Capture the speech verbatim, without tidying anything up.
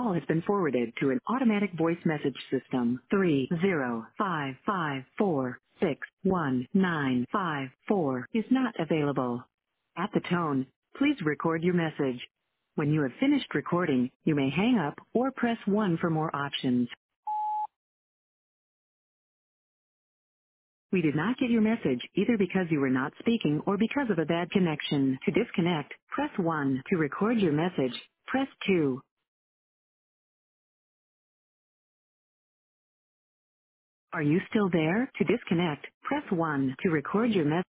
call has been forwarded to an automatic voice message system. Three zero five five four six one nine five four is not available. At the tone, please record your message. When you have finished recording, you may hang up or press one for more options. We did not get your message either because you were not speaking or because of a bad connection. To disconnect, press one. To record your message, press two. Are you still there? To disconnect, press one. To record your message.